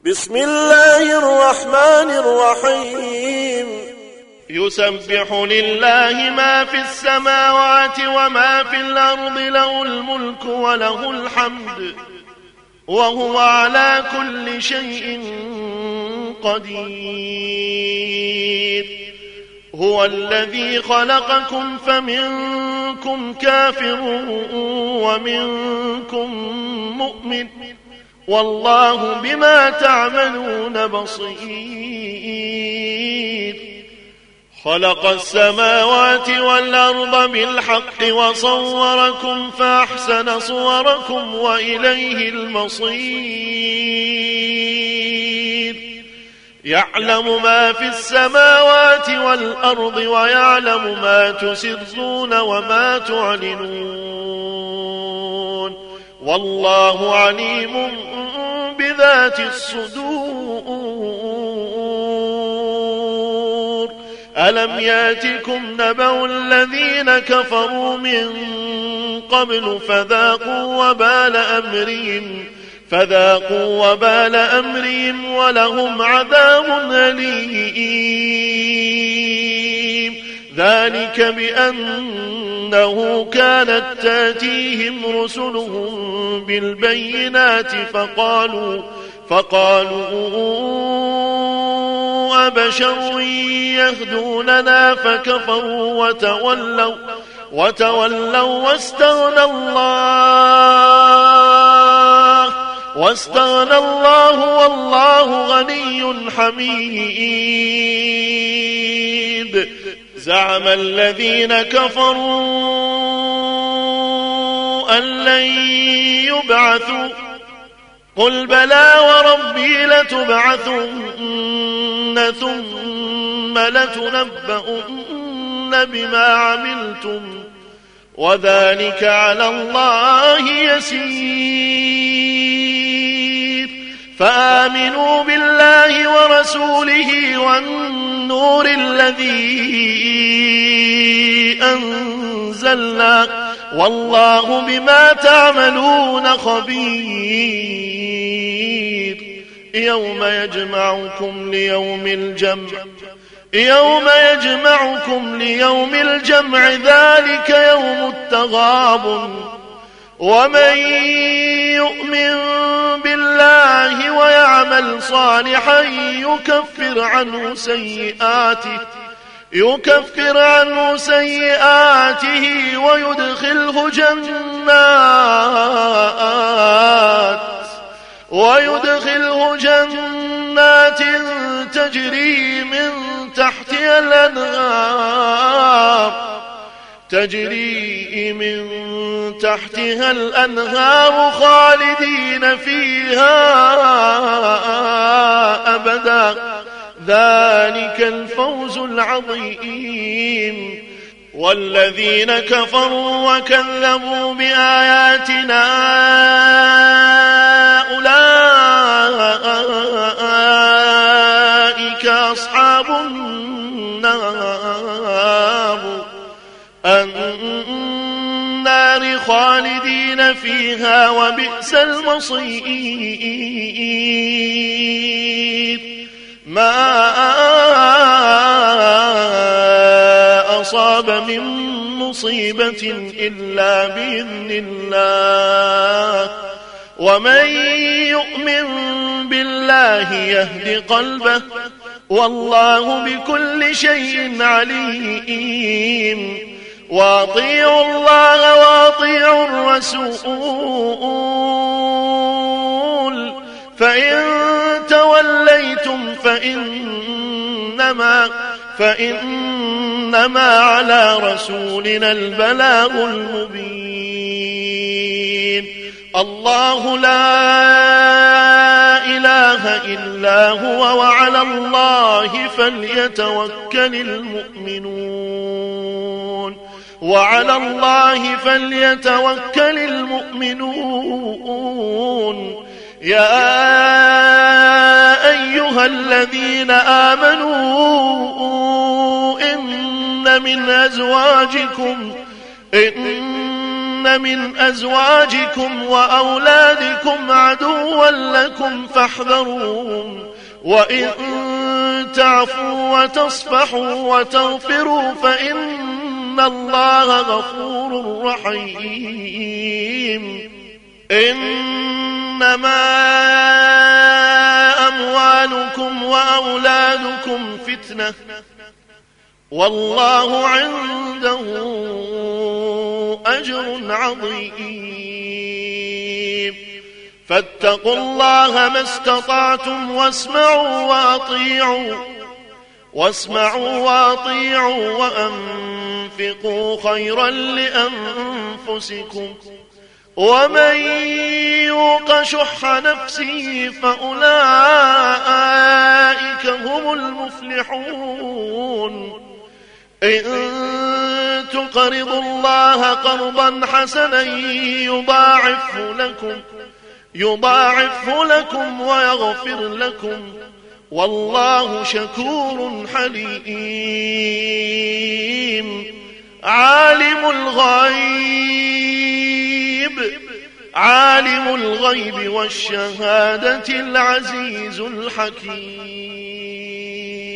بسم الله الرحمن الرحيم يسبح لله ما في السماوات وما في الأرض، له الملك وله الحمد وهو على كل شيء قدير. هو الذي خلقكم فمنكم كافر ومنكم مؤمن، والله بما تعملون بصير. خلق السماوات والأرض بالحق وصوركم فأحسن صوركم وإليه المصير. يعلم ما في السماوات والأرض ويعلم ما تسرون وما تعلنون، والله عليم بذات الصدور. ألم ياتكم نبأ الذين كفروا من قبل فذاقوا وبال أمرهم ولهم عذاب أليم. ذلك بأنه كانت تاتيهم رسلهم بالبينات فقالوا أبشر يهدوننا فكفروا وتولوا واستغنى الله والله غني حميد. زعم الذين كفروا أن لن يبعثوا، قل بلى وربي لتبعثن ثم لتنبؤن بما عملتم وذلك على الله يسير. فآمنوا بالله ورسوله والنور الذي أنزلنا، والله بما تعملون خبير. يوم يجمعكم ليوم الجمع ذلك يوم التغابن. ومن يؤمن بالله ويعمل صالحا يكفر عنه سيئاته ويدخله جنات تجري من تحتها الأنهار خالدين فيها أبدا، ذلك الفوز العظيم. والذين كفروا وكذبوا بآياتنا أولئك أصحاب النار خالدين فيها وبئس المصير. ما أصاب من مصيبة إلا بإذن الله، ومن يؤمن بالله يهد قلبه، والله بكل شيء عليم. وأطيعوا الله وأطيعوا الرسول، فإن توليتم فإنما على رسولنا البلاغ المبين. الله لا إله إلا هو وعلى الله فليتوكل المؤمنون. يا أيها الذين آمنوا إن من أزواجكم وأولادكم عدوا لكم فاحذروهم وإن تعفوا وتصفحوا وتغفروا فإن الله غفور رحيم. إنما أموالكم وأولادكم فتنة والله عنده أجر عظيم. فاتقوا الله ما استطعتم واسمعوا وأطيعوا وأنفقوا خيرا لأنفسكم ومن يوق شح نفسه فأولئك هم المفلحون. إن تقرضوا الله قرضا حسنا يضاعفه لكم ويغفر لكم والله شكور حليم. عالم الغيب والشهادة العزيز الحكيم.